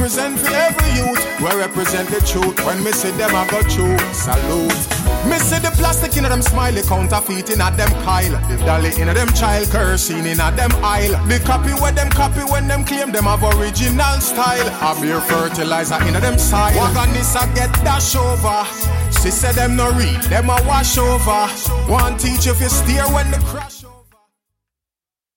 represent for every youth. We represent the truth. When me see them, I got you. Salute. Me see the plastic in them smiley, counterfeiting at them Kyle. The dolly in them child, cursing in at them aisle. The copy where them copy when them claim them have original style. A mere fertilizer in them side. Wagon this a get dash over. She said them no read, them a wash over. One teach if you steer when the crash.